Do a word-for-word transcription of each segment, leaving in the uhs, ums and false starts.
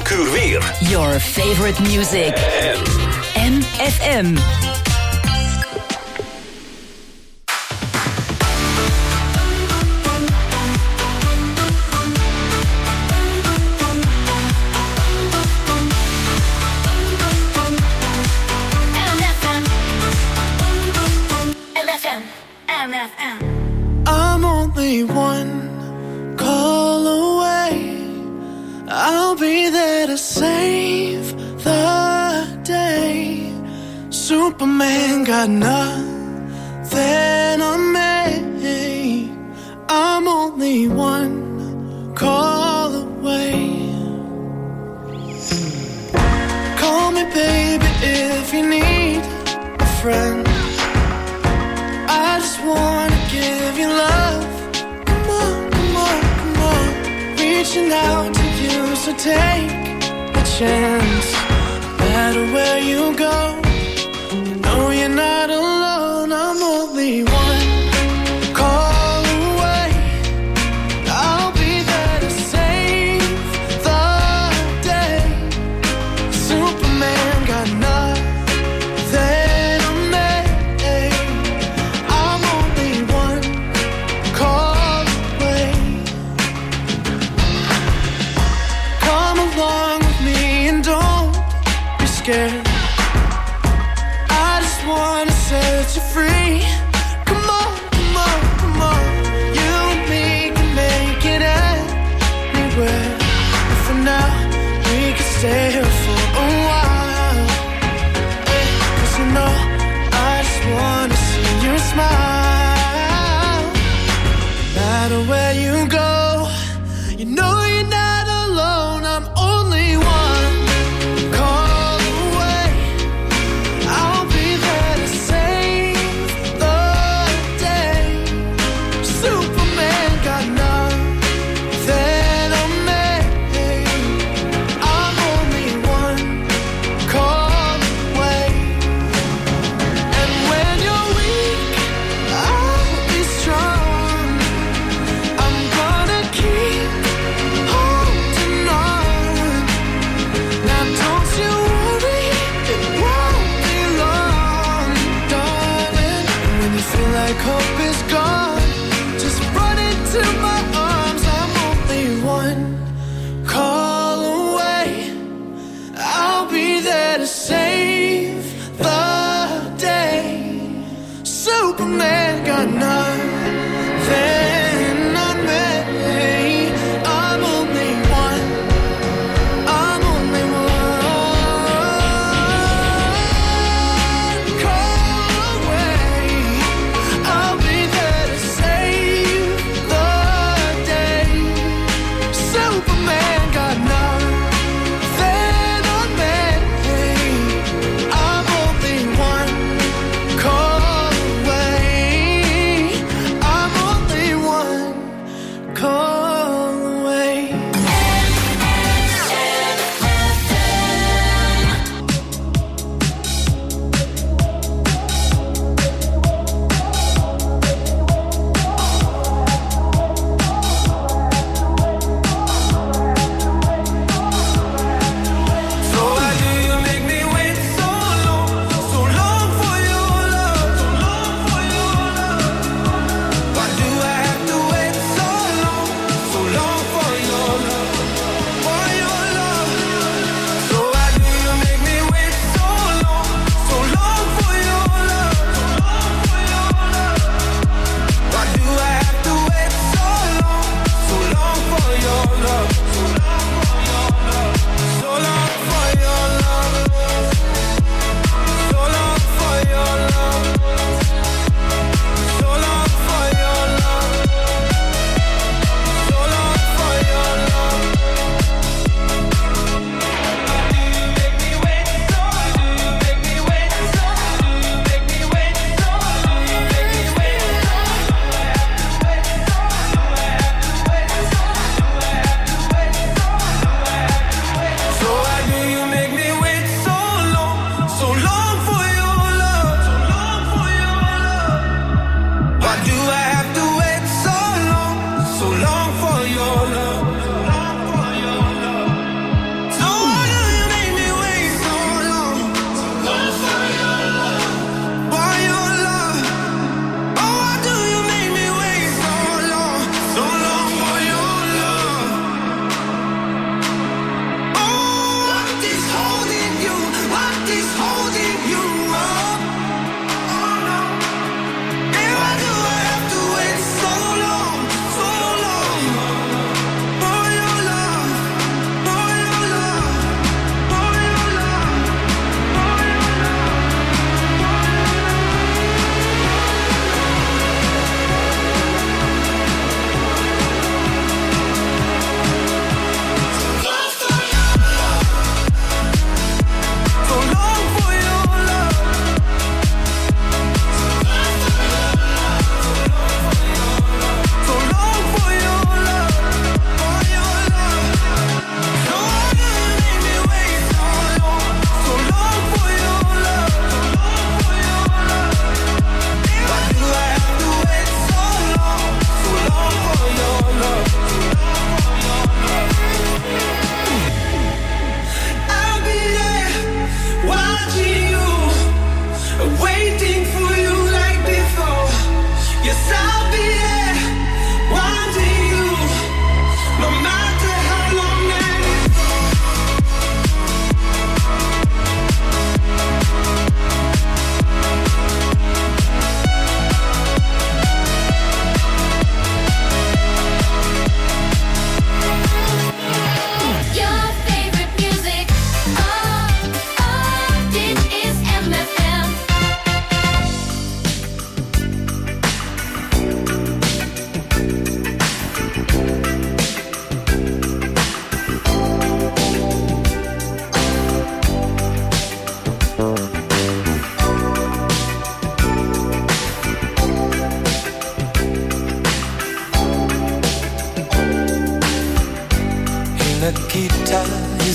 elk uur weer. Your favorite music. M F M. I'm only one call away. I'll be there to save the day. Superman got nothing on me. I'm only one call away. Call me baby if you need a friend. I just wanna give you love. Come on, come on, come on. Reaching out to you, so take a chance. No matter where you go, you know you're not alone. I'm only one call away. I'll be there to save the day. Superman got nothing. I just wanna set you free. Come on, come on, come on. You and me can make it anywhere. But for now, we can stay here for a while. Hey, 'cause you know, I just wanna see you smile. No matter where you go, you know you're not alone. I'm only one. Call away. I'll be there to save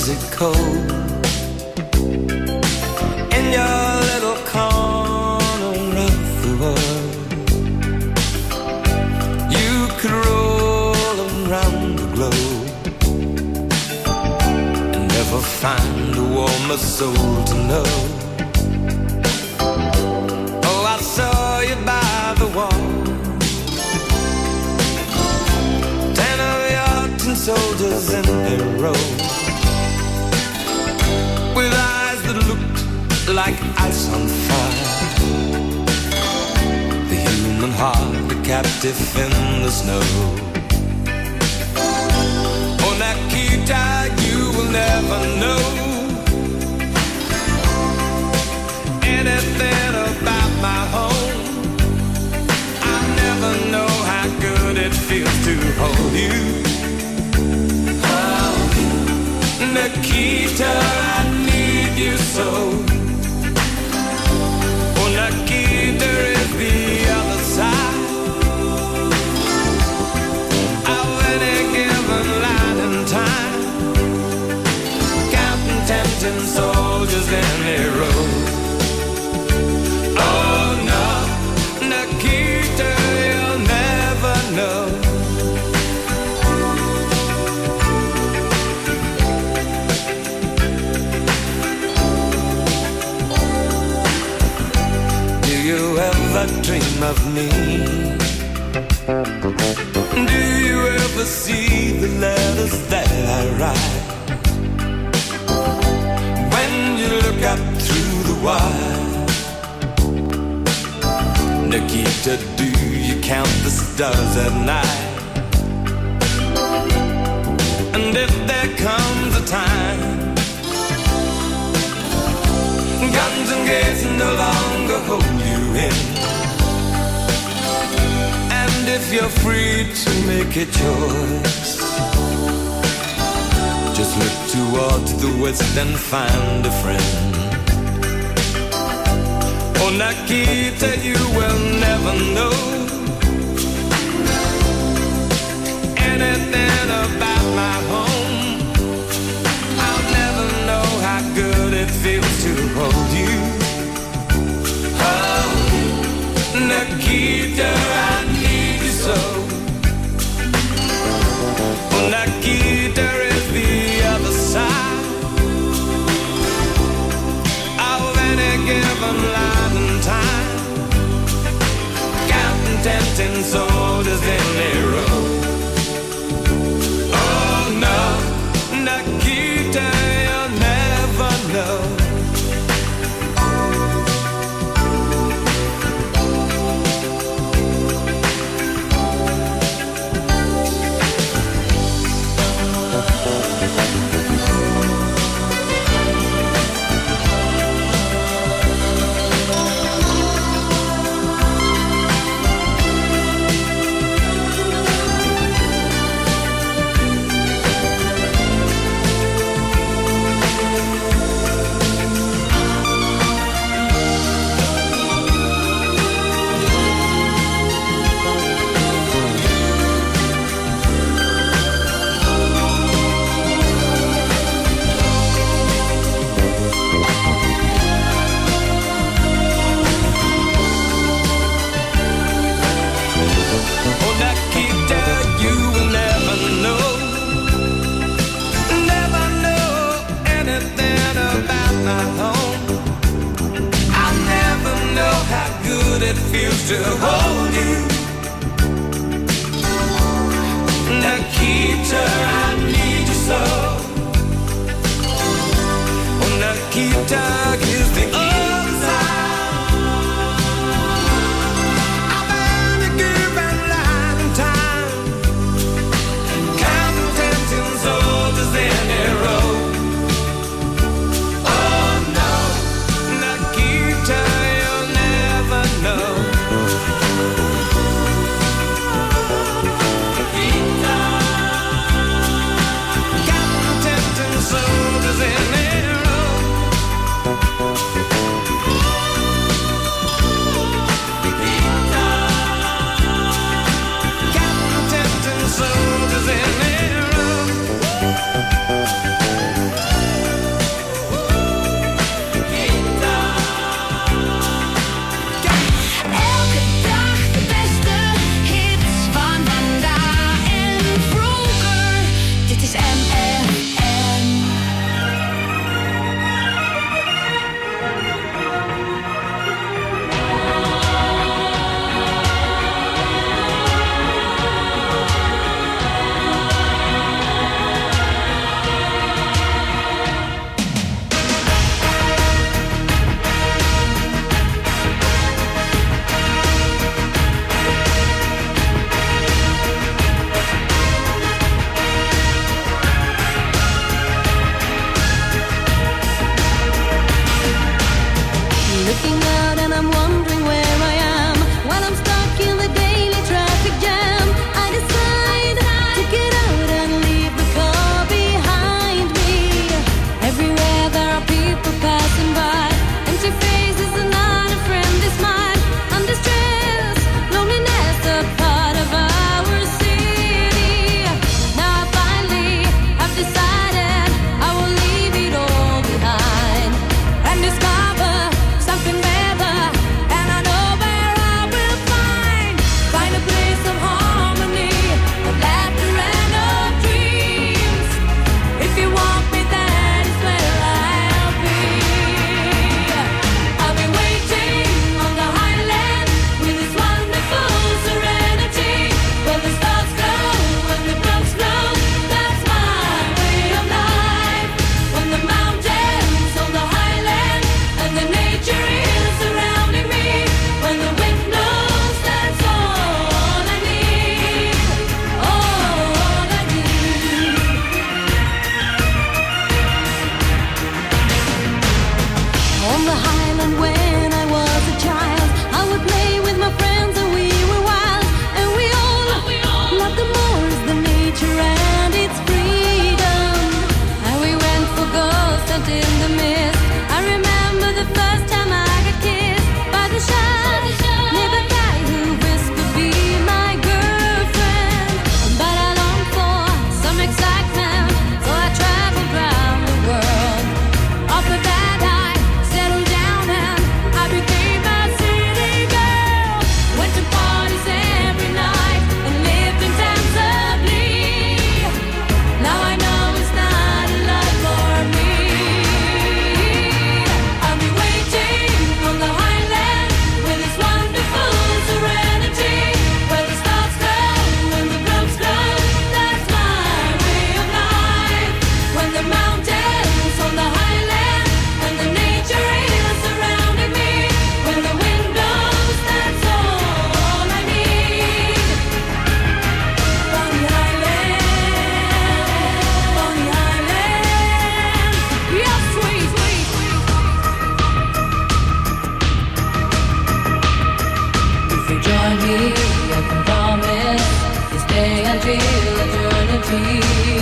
it cold in your little corner of the world? You could roll around the globe and never find a warmer soul to know. Oh, I saw you by the wall, ten of your tin soldiers in a row, with eyes that looked like ice on fire. The human heart, a captive in the snow. Oh, Nikita, you will never know anything about my home. I never know how good it feels to hold you. Oh, Nikita, I need you so. Oh, Nikita is the other side of any given line in time, counting tempting soldiers in a row. Oh no, Nikita, you'll never know. Do you ever dream of me? Do you ever see the letters that I write? When you look up through the wire, Nikita, do you count the stars at night? And if there comes a time guns and gates no longer hold you in, and if you're free to make a choice, just look towards the west and find a friend. Oh, Nikita, you will never know anything about my home. I'll never know how good it feels to hold you. Oh, Nikita, I need you so. Oh, Nikita is the other side of any given line in time, counting tempting soldiers in a row. Oh no, Nikita, you'll never know. It feels to hold you. Nikita, I need you so. Oh, Nikita is the other side of any given line in time, counting tempting soldiers in a row. Oh no, Nikita, you'll never know. Nikita, can promise to stay until eternity.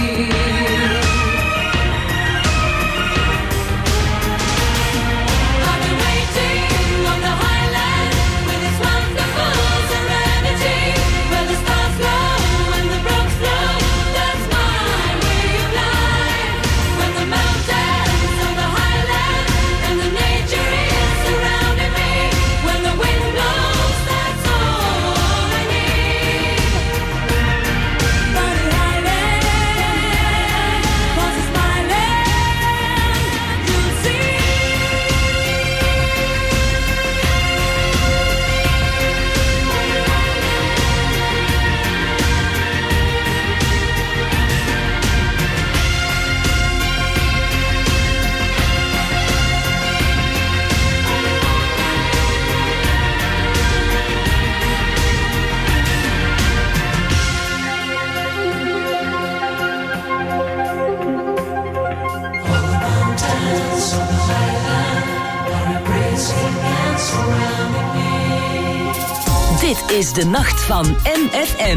Dit is de nacht van M F M.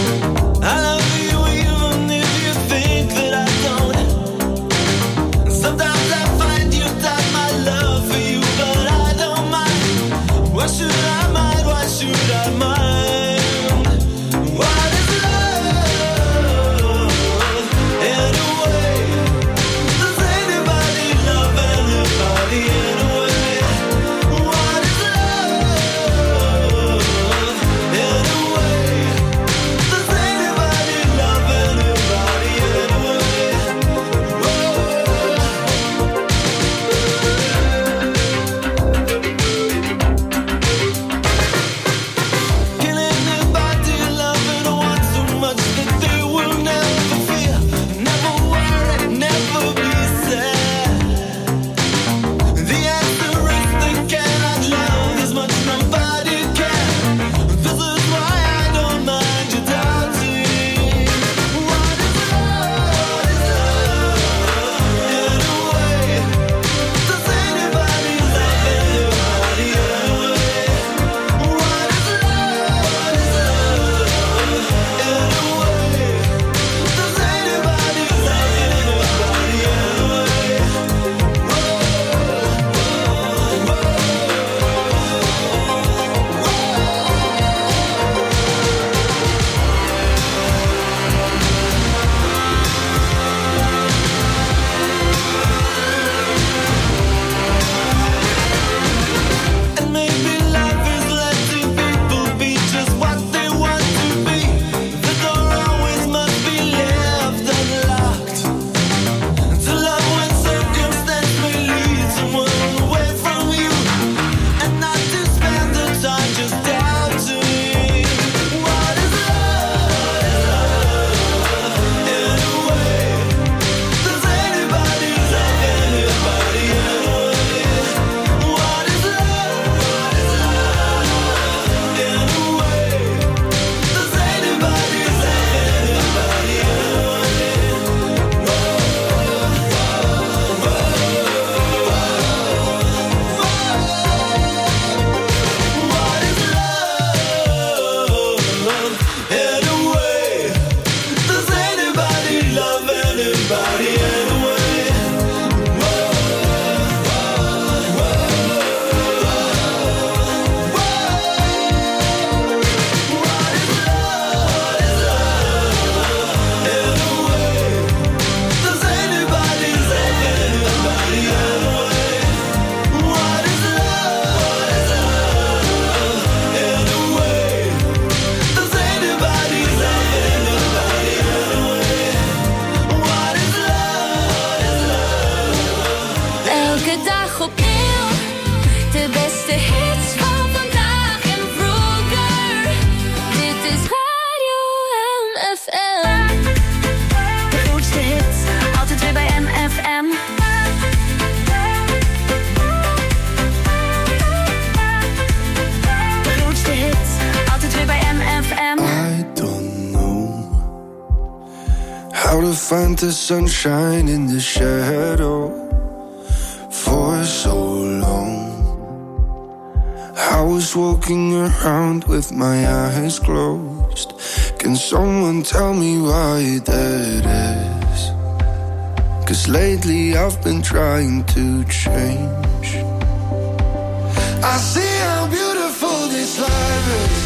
Some to find the sunshine in the shadow for so long. I was walking around with my eyes closed. Can someone tell me why that is? 'Cause lately I've been trying to change. I see how beautiful this life is,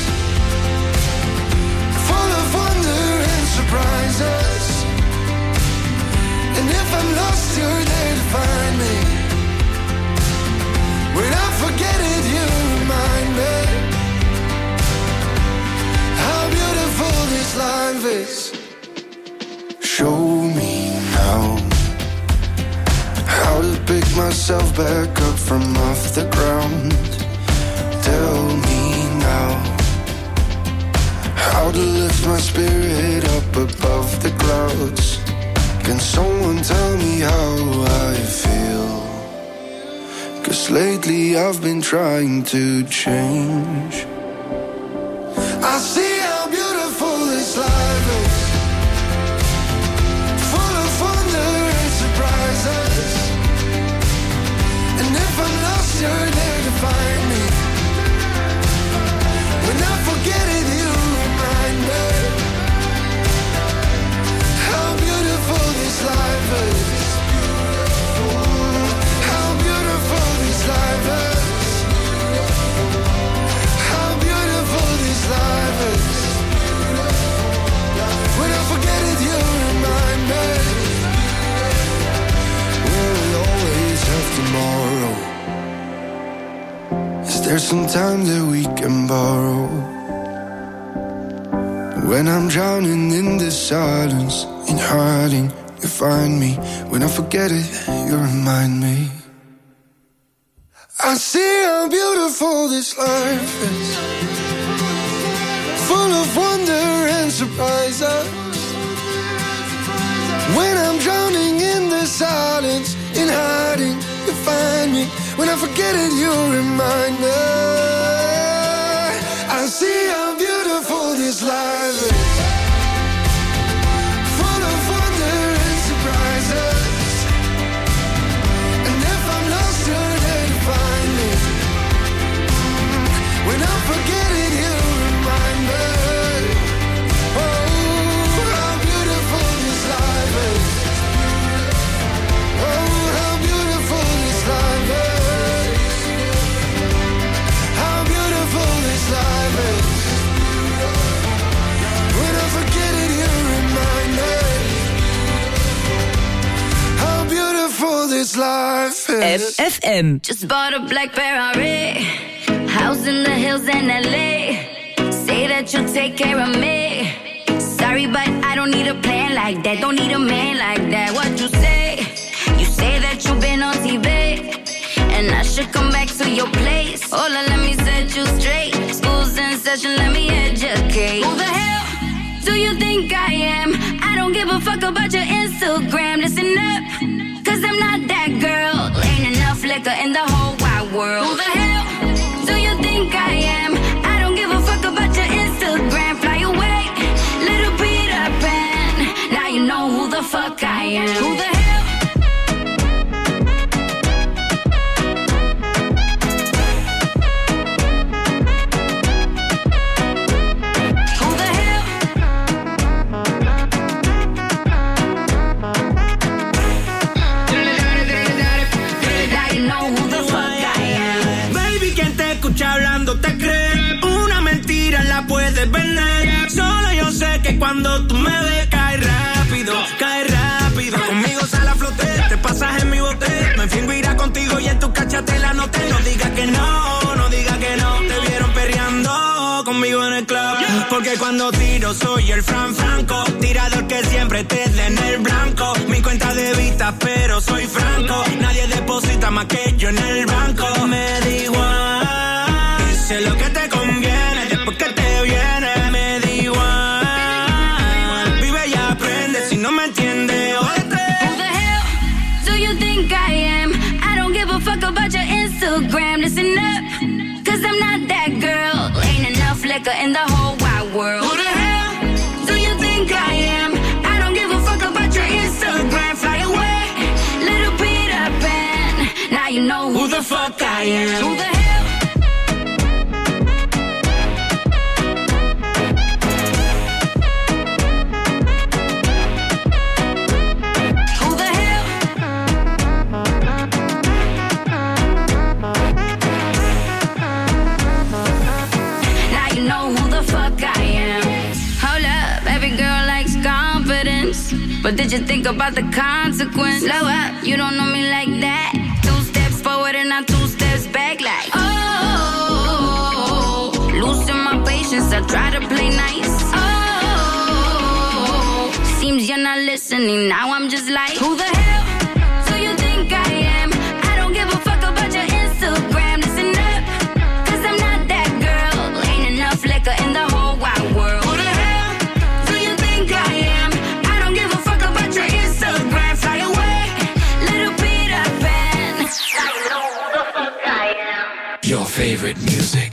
full of wonder and surprises. And if I'm lost, you're there to find me. When I forget it, you remind me how beautiful this life is. Show me now how to pick myself back up from off the ground. Tell me now how to lift my spirit up above the clouds. Can someone tell me how I feel? 'Cause lately I've been trying to change. I see how beautiful this life is, full of wonder and surprises. And if I'm lost, you're there to find me. When I forget it, you remind me how beautiful this life is. How beautiful this life is. How beautiful this life is. When I forget it, you remind me. Will we always have tomorrow? Is there some time that we can borrow? When I'm drowning in the silence, in hiding, you find me. When I forget it, you remind me. I see how beautiful this life is, full of wonder and surprises. When I'm drowning in the silence, in hiding, you find me. When I forget it, you remind me. I see how beautiful this life is, full of wonder and surprises. And if I'm lost, you're there to find me. When I forget it, you remind me. Oh, how beautiful this life is. Oh, how beautiful this life is. How beautiful this life is. When I forget it, you remind me how beautiful this life is. M F M. Just bought a black Ferrari, house in the hills in L A. Say that you'll take care of me. Sorry, but I don't need a plan like that. Don't need a man like that. What you say? You say that you've been on T V, and I should come back to your place. Hola, let me set you straight. School's in session, let me educate. Who the hell do you think I am? I don't give a fuck about your Instagram. Listen up, 'cause I'm not that girl. Ain't enough liquor in the whole wide world. Who the hell do you think I am? I don't give a fuck about your Instagram. Fly away, little Peter Pan. Now you know who the fuck I am. Who the hell? Hablando te crees, una mentira la puedes vender. Solo yo sé que cuando tú me ves cae rápido, cae rápido. Conmigo sale a flote, te pasas en mi bote. Me fingo irá contigo y en tu cachatela no te. No digas que no, no digas que no. Te vieron perreando conmigo en el club. Porque cuando tiro soy el Fran Franco, tirador que siempre te dé en el blanco. Mi cuenta de vista pero soy franco. Nadie deposita más que yo en el banco. Me da igual, sé lo que te conviene, después que te viene, me da igual. Vive y aprende, si no me entiendes, óyete. Who the hell do you think I am? I don't give a fuck about your Instagram. Listen up, 'cause I'm not that girl. Ain't enough liquor in the whole wide world. Who the hell do you think I am? I don't give a fuck about your fuck I am? Who the hell? Who the hell? Now you know who the fuck I am. Hold up, every girl likes confidence, but did you think about the consequence? Slow up, you don't know me like that. Two steps forward and not two steps back like, oh, losing my patience, I try to play nice. Oh, seems you're not listening, now I'm just like, who the hell do you think I am? I don't give a fuck about your Instagram, listen up, cause I'm not that girl. Ain't enough liquor in the whole wide world. Who the hell do you think I am? I don't give a fuck about your Instagram, fly away, little Peter Pan. I know who the fuck I am. Your favorite music.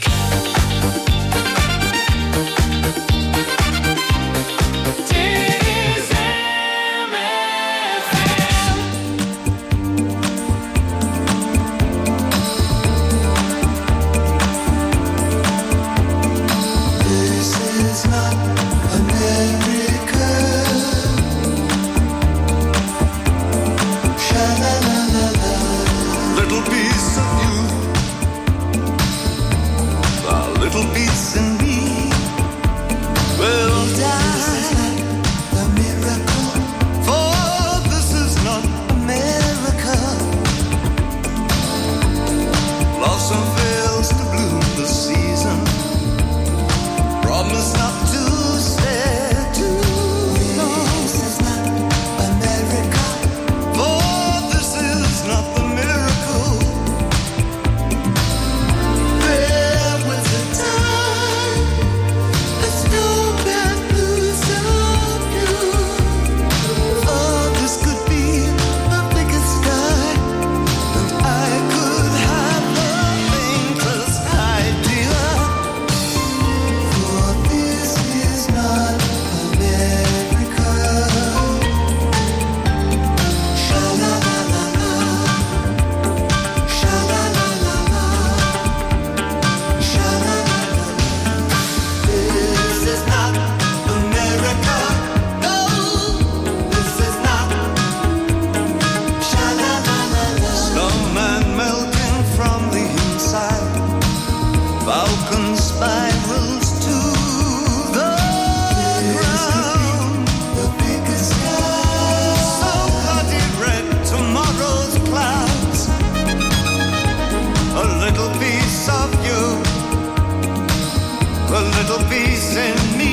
Little piece of you, a little piece in me will die. A miracle, for this is not America. Blossom fails to bloom this season. Promise not to stay too long. This is not America, for this is not the miracle. There was a time I stole back blues of you. Oh, this could be the biggest sky, and I could have the faintest idea. For this is not America. Sha-la-la-la-la, sha-la-la-la-la, sha-la-la-la-la. This is not America. No, this is not. Sha-la-la-la-la. Snowman melting from the inside. Falcon spirals to the ground. The biggest sky. So bloody red, tomorrow's clouds. A little piece of you, a little piece in me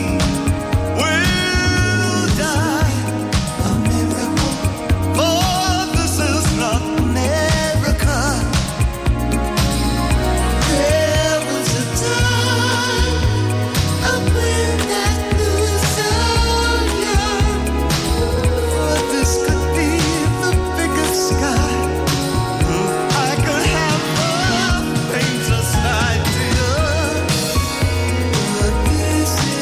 will die. A miracle, for this is not America. There was a time I played that blues so young. For this could be the biggest sky. I could have the faintest idea. But this is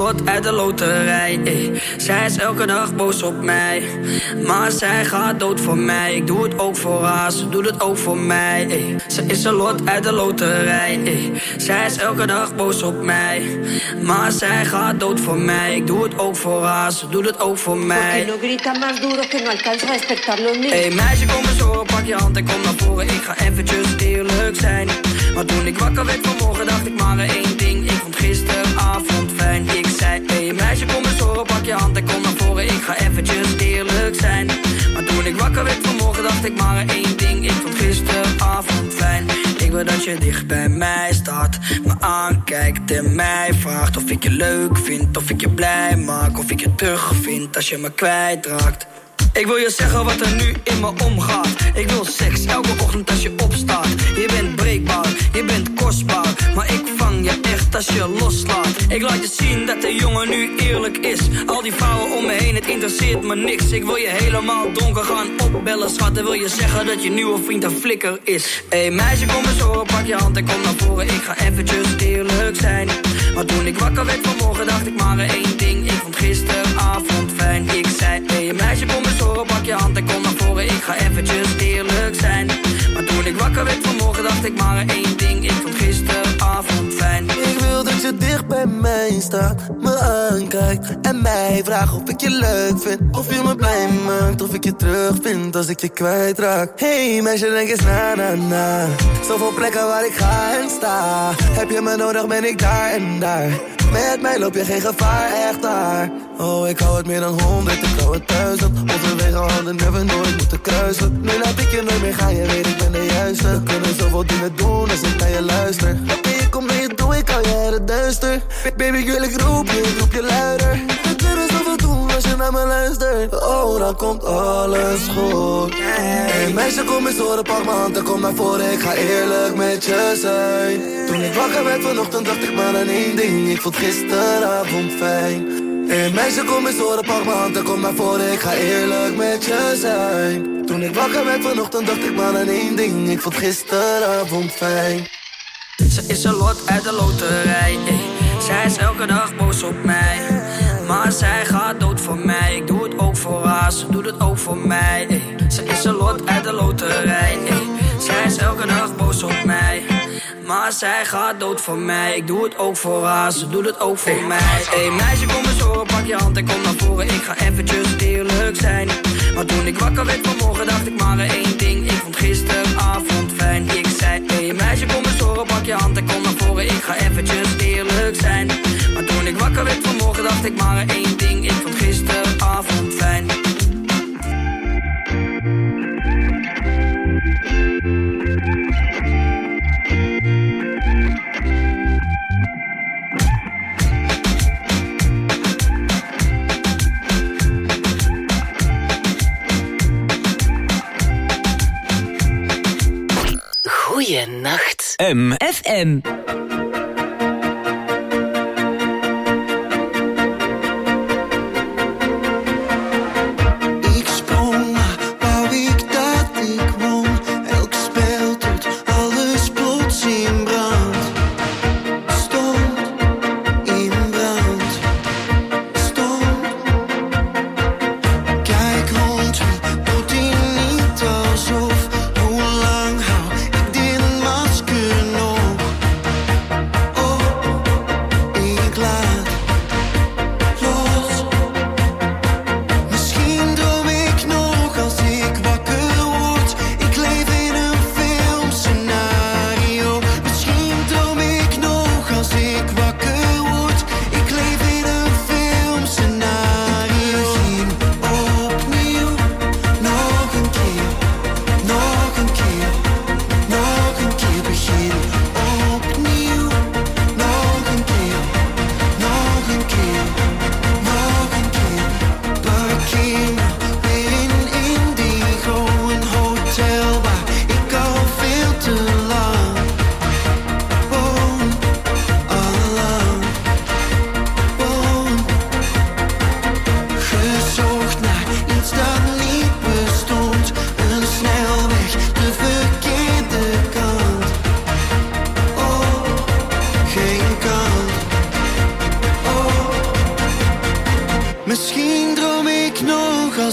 lot uit de loterij, ey. Zij is elke dag boos op mij, maar zij gaat dood voor mij. Ik doe het ook voor haar, ze doet het ook voor mij, ey. Ze is een lot uit de loterij, ey. Zij is elke dag boos op mij, maar zij gaat dood voor mij. Ik doe het ook voor haar, ze doet het ook voor mij. Porque no grita más duro que no alcanza a despertar los niños. Hey meisje, kom eens horen, pak je hand en kom naar voren. Ik ga eventjes eerlijk zijn. Maar toen ik wakker werd vanmorgen dacht ik maar één ding. Ik vond gisteravond fijn. Ik zei, hey meisje, kom eens horen, pak je hand en kom naar voren. Ik ga eventjes eerlijk zijn. Maar toen ik wakker werd vanmorgen dacht ik maar één ding. Ik vond gisteravond fijn. Ik wil dat je dicht bij mij staat, me aankijkt en mij vraagt of ik je leuk vind, of ik je blij maak, of ik je terug vind als je me kwijtraakt. Ik wil je zeggen wat er nu in me omgaat. Ik wil seks elke ochtend als je opstaat. Je bent breekbaar, je bent kostbaar, maar ik vang je echt als je loslaat. Ik laat je zien dat de jongen nu eerlijk is. Al die vrouwen om me heen, het interesseert me niks. Ik wil je helemaal donker gaan opbellen, schat. En wil je zeggen dat je nieuwe vriend een flikker is. Hey meisje, kom eens horen, pak je hand en kom naar voren. Ik ga eventjes eerlijk zijn. Maar toen ik wakker werd vanmorgen dacht ik maar één ding. Ik vond gisteravond fijn. Ik zei, hey meisje, kom eens horen, pak je hand en kom naar voren. Ik ga eventjes eerlijk zijn. Maar toen ik wakker werd vanmorgen dacht ik maar één ding. Ik vond gisteravond fijn. Ik wil dat je dicht bij mij staat, me aankijkt en mij vraagt of ik je leuk vind, of je me blij maakt, of ik je terug vind als ik je kwijtraak. Hey meisje, denk eens na na na. Zoveel plekken waar ik ga en sta. Heb je me nodig, ben ik daar en daar. Met mij loop je geen gevaar, echt daar. Oh, ik hou het meer dan honderd, ik hou het duizend. Overwege handen, never nooit moeten kruisen. Nu laat ik je nooit meer gaan, je weet ik ben de juiste. We kunnen zoveel dingen doen als ik naar je luister. Baby, ik kom naar je toe, ik hou je uit het duister. Baby, ik wil ik roep je, ik roep je luider. We kunnen zoveel doen als je naar me luistert. Oh, dan komt alles goed. Hey meisje, kom eens horen, pak m'n hand en kom naar voren. Ik ga eerlijk met je zijn. Toen ik wakker werd vanochtend dacht ik maar aan één ding. Ik vond gisteravond fijn. Hey meisje, kom eens horen, pak m'n hand en kom naar voren. Ik ga eerlijk met je zijn. Toen ik wakker werd vanochtend dacht ik maar aan één ding. Ik vond gisteravond fijn. Ze is een lot uit de loterij, ey. Zij is elke dag boos op mij, maar zij gaat dood voor mij. Ik doe het ook voor haar, ze doet het ook voor mij, ey. Ze is een lot uit de loterij, ey. Zij is elke dag boos op mij, maar zij gaat dood voor mij. Ik doe het ook voor haar, ze doet het ook voor mij. Hey meisje, kom eens horen, pak je hand en kom naar voren. Ik ga eventjes eerlijk zijn. Maar toen ik wakker werd vanmorgen dacht ik maar één ding. Ik vond gisteravond fijn. Ik zei, hey meisje, kom eens horen, pak je hand en kom naar voren. Ik ga eventjes eerlijk zijn. Maar toen ik wakker werd vanmorgen dacht ik maar één ding. Ik vond gisteravond fijn. Goeienacht. M. F M. Ik sprong, wou ik dat ik won. Elk spel tot alles plots in brand. Stond in brand. Stond. Kijk rond me, doet hij niet alsof. Hoe lang hou ik dit masker nog?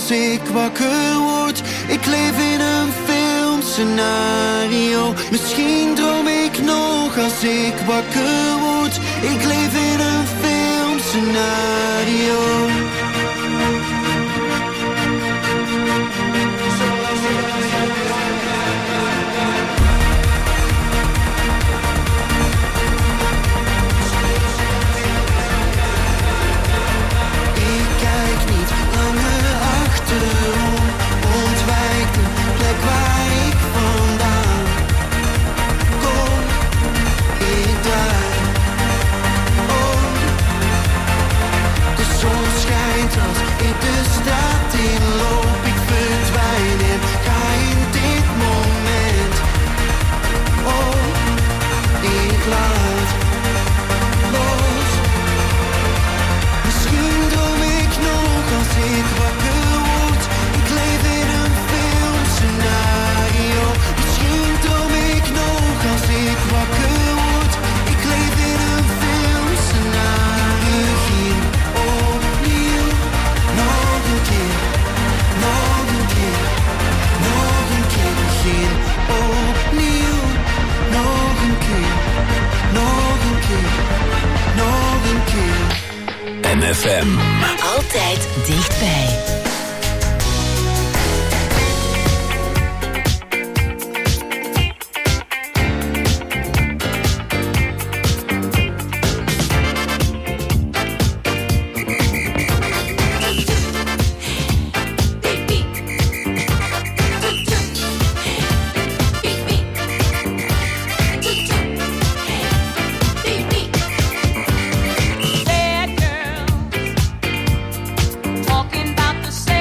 als ik wakker word. Ik leef in een filmscenario. Misschien droom ik nog als ik wakker word. Ik leef in een filmscenario. Ontwijk de plek waar ik vandaan kom. Ik draai om. De zon schijnt als ik de straat inloop. Ik verdwijn en ga in dit moment. Oh, ik laat los. Misschien droom ik nog als ik wakker. Misschien droom ik nog als ik wakker word. Ik leef in een filmscenario. Begin opnieuw. Nog een keer, nog een keer, nog een keer. Begin opnieuw. Nog een keer, nog een keer, nog een keer. M F M. Altijd dichtbij. Talking about the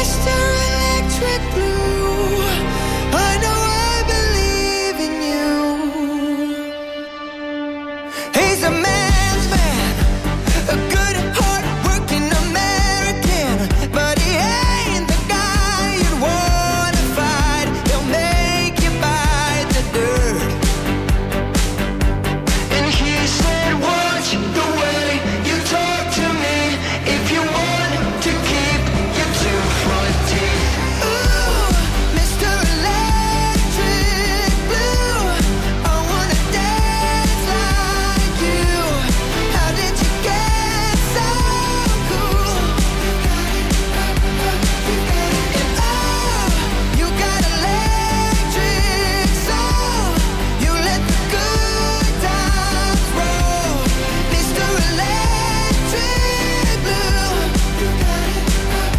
Mister Electric Blue, I know I believe in you. He's a man's man, a good hard-working American, but he ain't the guy you'd wanna fight. He'll make you bite the dirt. And he said, watch the way you talk to me if you want to keep your two front teeth. Ooh, Mister Electric Blue, I wanna dance like you. How did you get so cool? And oh, you got electric soul. You let the good times roll. Mister Electric Blue, you got it.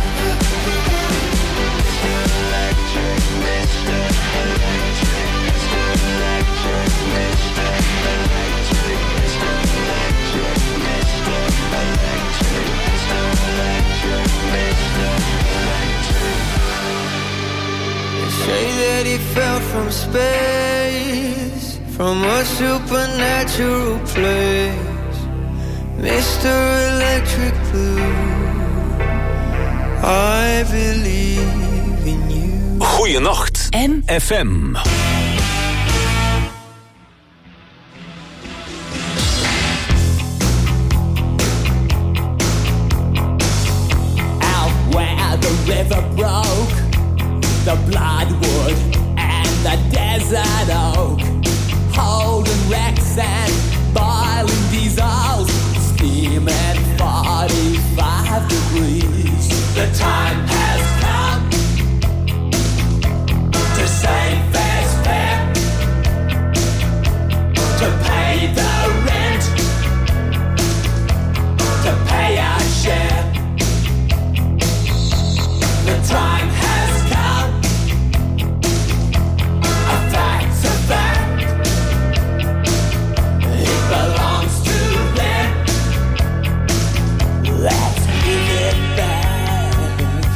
They say that he fell from space, from a supernatural place. Mister Electric Blue, I believe in you. Goeienacht. M. F M. Out where the river broke, the bloodwood and the desert oak, holding wrecks and boiling diesels, steaming forty-five degrees. The time has come to save fair's fair, to pay the rent, to pay our share. The time has come, a fact's a fact, it belongs to them, let's give it back.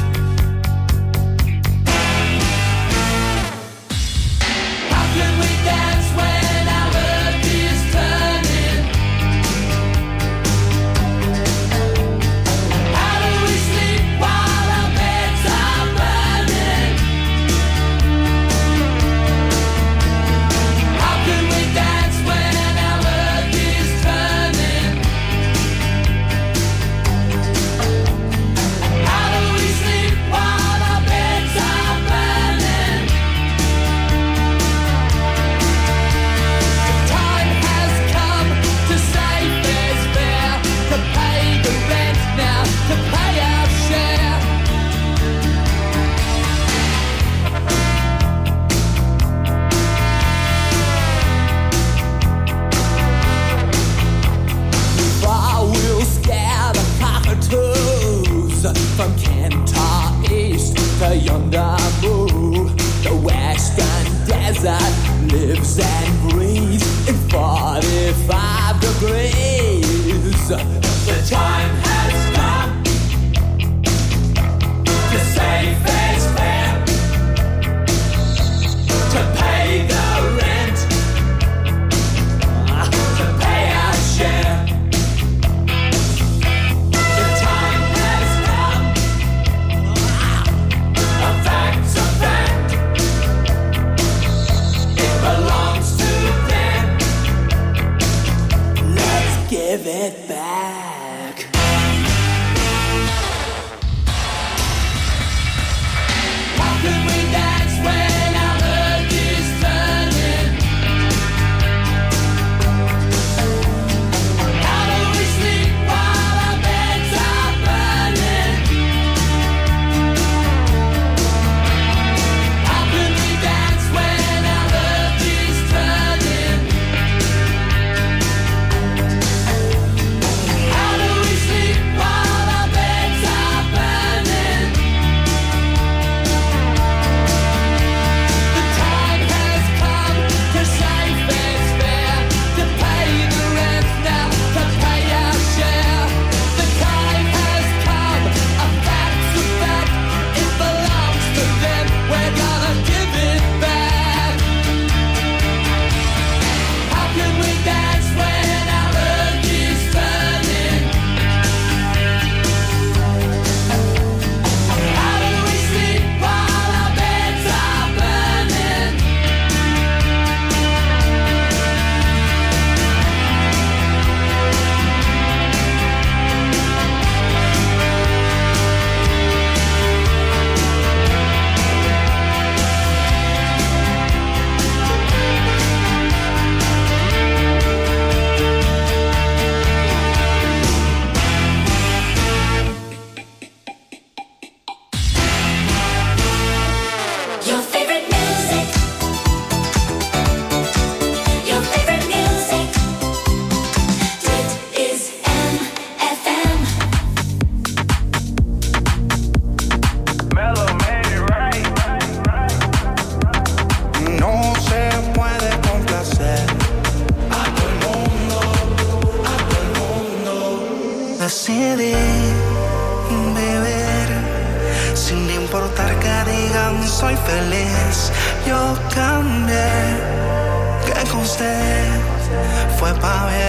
Sin importar que digan soy feliz, yo cambié. Que con usted fue pa' bien.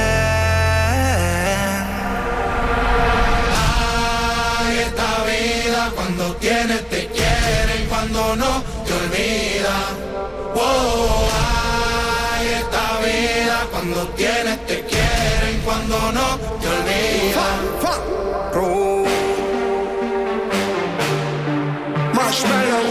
Ay, esta vida cuando tienes te quieren, cuando no te olvidan. Oh, ay, esta vida cuando tienes te quieren, cuando no te olvidan. Marshmallow.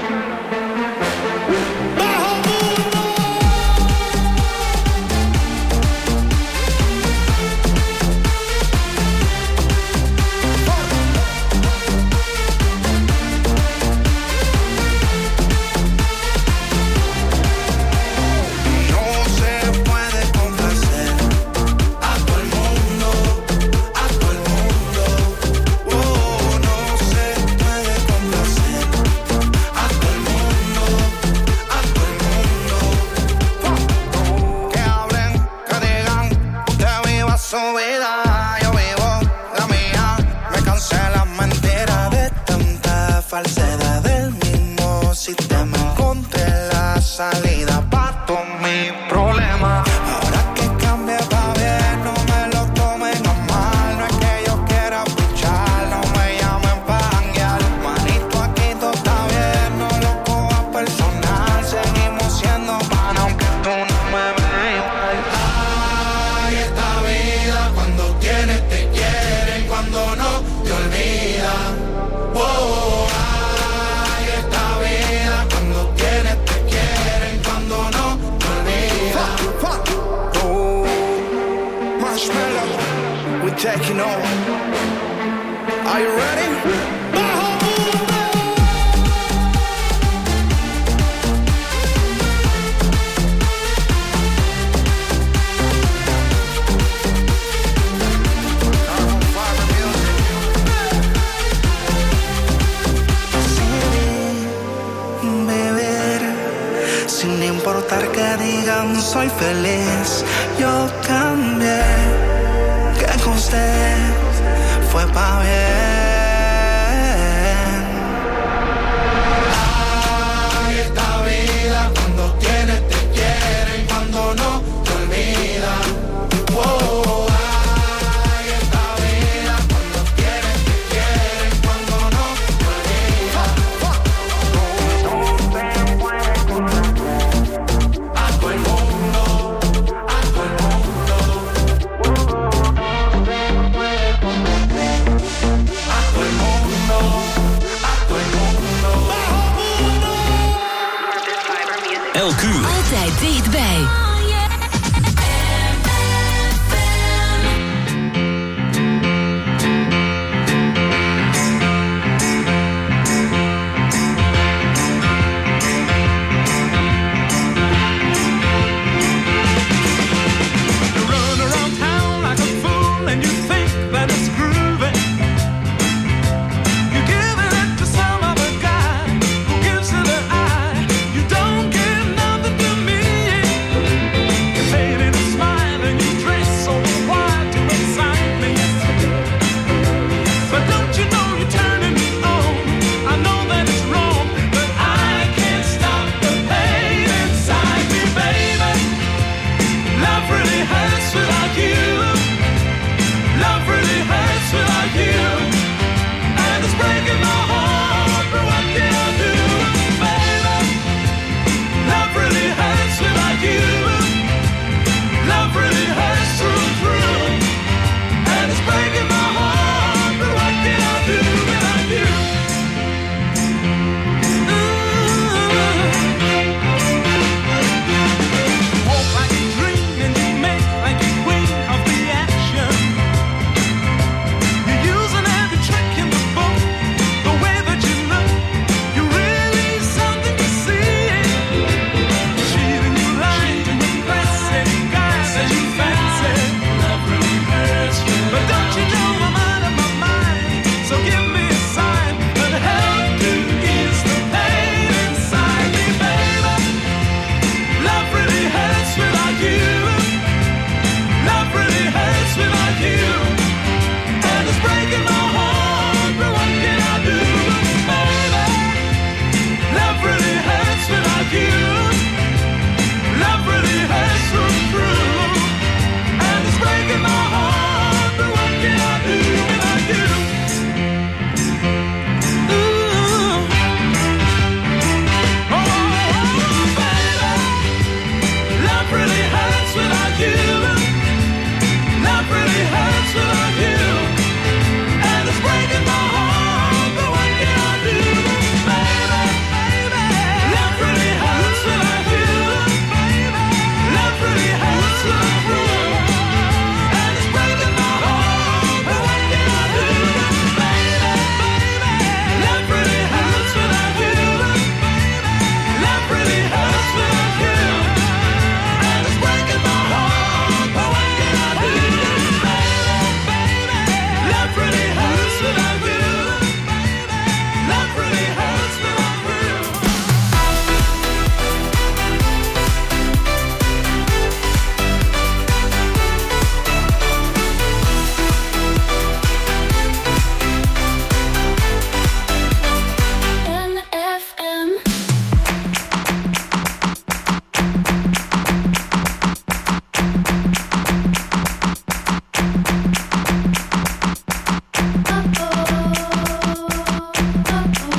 Falsedad del mismo sistema. Encontré la salida pa' todos mis problemas. Ahora que cambie pa' bien, no me lo tomen a mal. No es que yo quiera pichar, no me llamen pa' janguear. Manito, aquí todo está bien, no lo cojas personal. Seguimos siendo pan aunque tú no me veas. Ay, esta vida cuando tienes te quieren, cuando no te olvidan. Wow. Taking over. Are you ready? Beber, sin importar que digan soy feliz, yo cambié. Que con usted fue pa' bien. Ay, esta vida cuando tienes te quieren, cuando no te olvidan. Oh, ay, esta vida cuando tienes te quieren, cuando no te olvidan. No te puedes conocer a todo el mundo, a todo el mundo. Elk uur. Altijd dichtbij.